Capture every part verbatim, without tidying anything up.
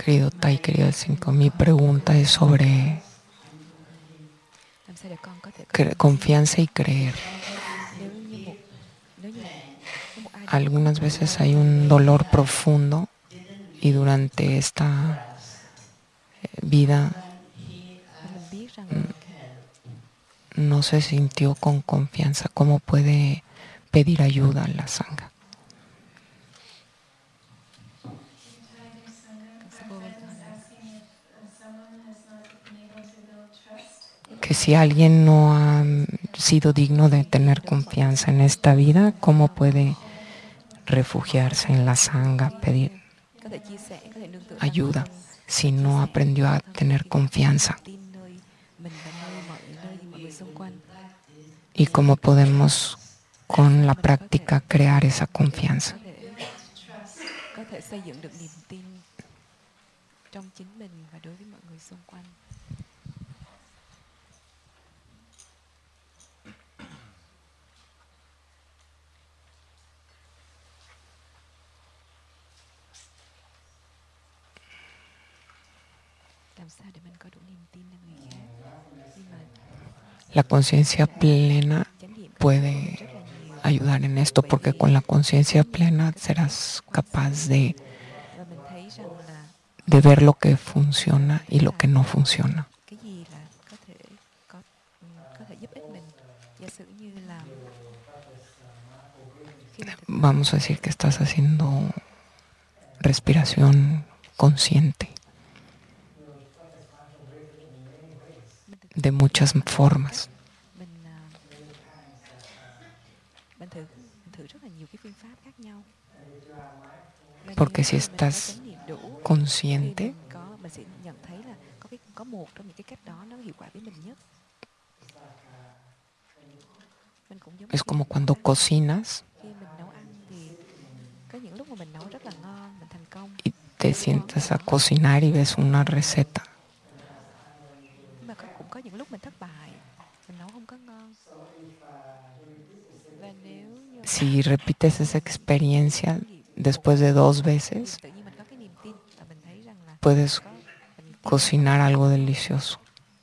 Querido Tai, querido cinco, mi pregunta es sobre làm sao để con có thể có cre- niềm tin. confianza y creer. Nếu như một nếu như một có một ai đó mà không Algunas có veces lòng hay tin un dolor profundo y durante esta vida và mình biết rằng no se sintió con confianza, ¿cómo puede pedir ayuda a la sangha? con sư cô câu hỏi là Que si alguien no ha sido digno de tener confianza en esta vida, ¿cómo puede refugiarse en la sangha, pedir có thể chia sẻ, có thể nương tựa vào ayuda thân si chia no sẻ aprendió a vào thân tener thì có thể có niềm confianza? tin nơi mình và nơi mọi nơi mọi người xung quanh. ¿Y cómo podemos Làm con sao la mình có thể práctica crear esa confianza? có thể có thể xây dựng được niềm tin trong chính mình và đối với mọi người xung quanh. Làm sao để mình có đủ niềm tin lên người khác. Nhưng mà La conciencia plena chánh niệm có thể giúp mình puede rất là nhiều. ayudar en esto Bởi porque vì con la conciencia chánh niệm plena có thể serás quan sát capaz de, và mình thấy rằng là de ver lo que funciona mình y thấy lo que là no funciona. cái gì là có thể có có thể giúp ích mình. Giả sử như là khi mình thực tập Vamos a decir que estás haciendo respiración consciente mình thực tập de muchas bằng nhiều cách, formas, mình à, mình thử mình thử rất là nhiều cái phương pháp khác nhau. Và nếu porque si như mình có estás chánh niệm đủ thì consciente, mình có mình sẽ nhận thấy là có cái có một trong những cái cách đó nó hiệu quả với mình nhất. Mình cũng giống như es khi como mình nấu cuando ăn. cocinas Khi mình nấu ăn thì có những lúc mà mình nấu rất là ngon, mình thành công y te với một món gì sientas a đó. cocinar y ves una receta. Nhưng mà có, cũng có những lúc mình thất bại, mình nấu không có ngon. Và nếu như Si repites esa mình experiencia trải nghiệm một después de lần dos thì veces, tự nhiên mình có cái niềm tin và mình thấy rằng là puedes có mình tin rằng có cocinar một cách algo ngon. delicioso.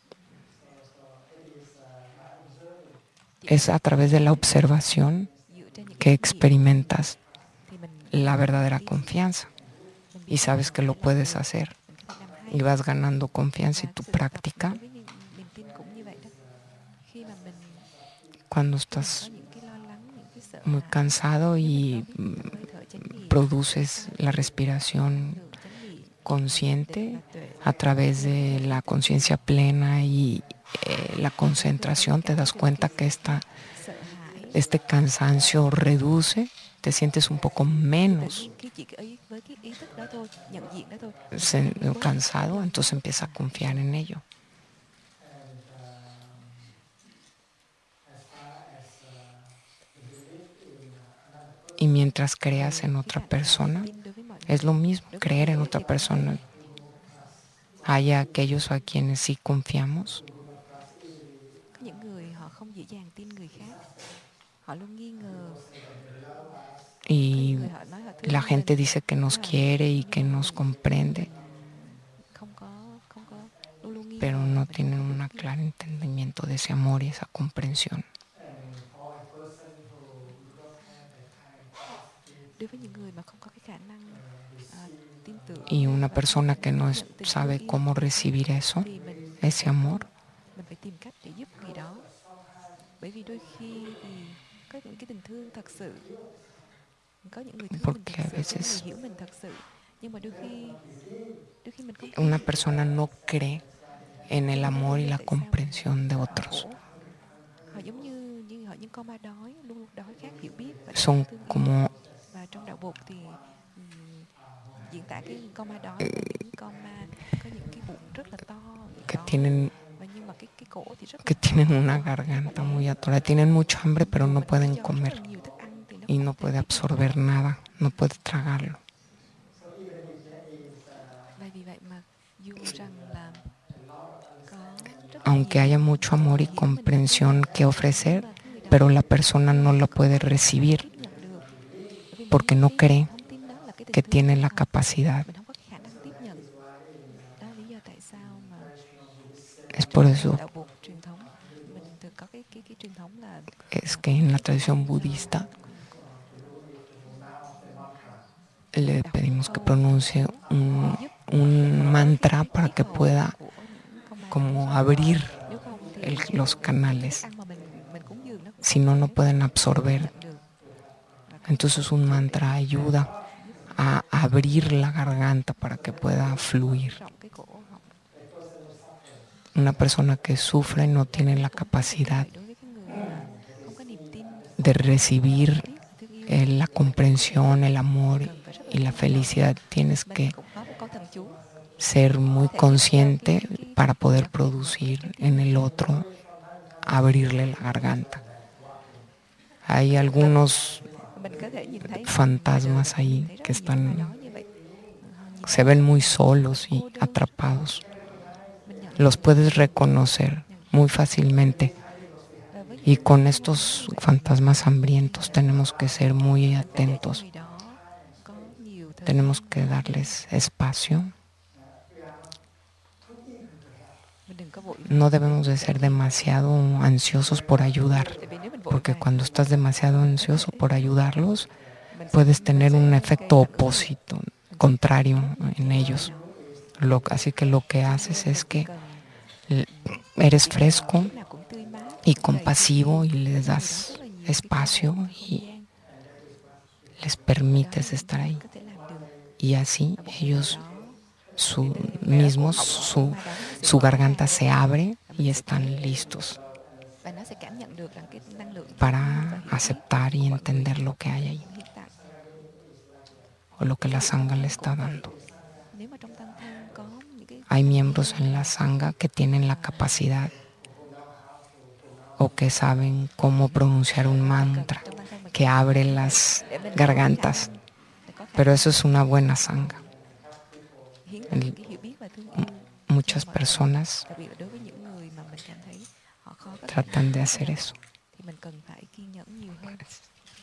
Chỉ Es cần a través de la observación dựa trên những cái que kinh nghiệm experimentas thì mình có la được niềm verdadera tin. confianza Mình y biết rằng sabes mình que có lo thể làm puedes được, hacer mình có thể làm y hay. vas ganando confianza y Và tu cái sự thực tập práctica đối với niềm, niềm tin cũng như vậy đó. Khi mà mình cuando khi mình có estás những cái lo lắng, những cái sợ muy hãi, cansado nếu mình y có biết hít thở hơi thở chánh niệm, produces có la được năng respiración lượng chánh niệm để consciente và tuệ a través thì mình có de thể la tin tưởng rằng conciencia plena y eh, la và với concentración, te cái với das được cái cuenta que esta, sợ hãi este cansancio reduce, te sientes un poco thì tự menos nhiên khi chỉ cái ý với cái ý thức đó thôi, nhận diện đó thôi, mình sẽ sen- thấy nó bớt bớt cansado, dần bớt entonces dần empieza a à đúng confiar rồi. en ello. Y mientras creas Về en khía otra cạnh là niềm persona, tin đối với mọi es người, lo mismo, đối với mọi creer người en khác otra thì cũng vậy. persona. Hay aquellos a quienes sí confiamos Có những người họ không dễ dàng tin người khác, họ luôn nghi ngờ. Có những y người họ nói họ la thương gente mình dice que nos nhưng mà quiere y nhưng que mà nos mình comprende, mình không có không có luôn luôn nghi pero ngờ, no mình không tienen có vững un tin. claro entendimiento de ese amor y esa comprensión. Đối với những người mà không có cái khả năng à, tin Y tưởng una và thấy persona khả que năng no tiếp es- nhận tình thương sabe yêu cómo của người khác recibir eso, thì mình ese sẽ amor, không mình phải tìm cách để giúp người đó. Bởi vì đôi khi thì có những cái tình thương thật sự, có những người thương mình porque thật a sự, có những người veces hiểu mình thật sự, nhưng mà đôi khi đôi khi mình không una tin. persona no cree en Đôi el khi nó amor nguyên y nhân la tại sao mình comprensión de mình otros. khổ. Họ giống như như họ những con ma đói luôn luôn đói khát hiểu biết và đói khát Son thương yêu. como Và trong đạo Phật thì um, diễn tả cái con ma đói là những con ma có những cái bụng rất là to, que đói, tienen, và nhưng mà cái cái cổ thì rất que là tienen nhỏ, una cổ họng rất là garganta bé. muy atorada, tienen mucha hambre, pero Dù no mình có pueden cho rất là comer nhiều thức ăn thì nó y no không thể puede tiếp nhận được. absorber nada, no puede tragarlo. Và vì vậy mà dù rằng là có rất là Aunque haya nhiều mucho người amor y hiểu mình và thương comprensión mình, que nhưng ofrecer, mà cái người pero đó la persona no lo không puede có khả năng recibir tiếp nhận được. Bởi vì mình porque không no tin, cree không tin đó là cái tình que thương tiene chân la thật, capacidad. mình không có cái khả năng tiếp nhận. Es por eso đạo Phật truyền thống mình thường có cái cái cái truyền thống là es que en la tradición budista le đọc pedimos que câu pronuncie un, giúp un mantra para tiết que hồn pueda của những con ma como abrir nếu không thì el- los cái thức canales, ăn mà mình mình cúng dường nó cũng si không no, no thể pueden absorber. nhận được và không thể Entonces un chứa được, mantra ayuda giúp a abrir la garganta para que pueda fluir. rộng cái cổ họng. Una persona que sufre no Và tiene cũng la cũng tương tự như capacidad vậy đối với cái người mà không có niềm tin de recibir tiếc thương yêu eh, la comprensión, el amor cần phải rất là y la cẩn thận. felicidad. Tienes Mình que cũng có một câu thần chú ser muy thể hiện theo cái consciente cái cái para poder đặc biệt một cái producir cái en tiếng el otro, abrirle la garganta. Hay algunos mình có thể nhìn thấy ngoài đời fantasmas mình nhìn ahí thấy rất que là nhiều cái ai đó están, như vậy. Nhìn se thấy ven họ muy rất là solos y cô đơn. atrapados. Mình nhận Los ra puedes được reconocer muy fácilmente. và với Y những con người estos như vậy fantasmas hambrientos tenemos que ser muy mình phải để cho atentos. người đó có nhiều thời Tenemos gian que darles espacio. mình đừng có vội No vàng debemos de ser demasiado ansiosos por ayudar, tại vì nếu mình vội porque vàng cuando estás demasiado mình có ansioso thể por ayudarlos, mình sẽ puedes mình tener un sẽ efecto gây phản ứng ngược. opósito, Mình sẽ contrario trót ngược en lại người ellos. đó. Lo, así que lo que Cho haces nên es mình chỉ que cần l- eres chỉ cần fresco lúc nào cũng tươi mát, y cũng đầy thương yêu compasivo y để les cho người đó das rất là nhiều cái cơ espacio hội, không y gian. les Đó là permites những estar gì mình ahí. có thể làm được. Y así Và một ngày nào ellos đó su, thì về cổ mismos, họng của con su, ma đó nó sẽ su mở ra garganta se abre và y mình sẽ están thấy listos và nó sẽ cảm nhận được rằng cái năng lượng thương yêu và para hiểu biết aceptar y của mọi người entender lo que hay ahí hiện tại. o lo que Ví la dụ tăng sangha le thân está cũng vậy. dando. Nếu mà trong tăng thân có những cái Hay thành miembros viên en la sangha que tienen la capacidad o que saben cómo pronunciar un mantra trong tăng thân mình que cần abre như vậy las để mình có khả gargantas, năng để có khả pero eso năng es una buena sangha. hiến tặng cái hiểu biết và thương yêu cho Muchas mọi người, personas đặc biệt là đối với những người mà mình cảm thấy họ khó có khả tratan năng de như hacer vậy eso. thì mình cần phải kiên nhẫn nhiều hơn.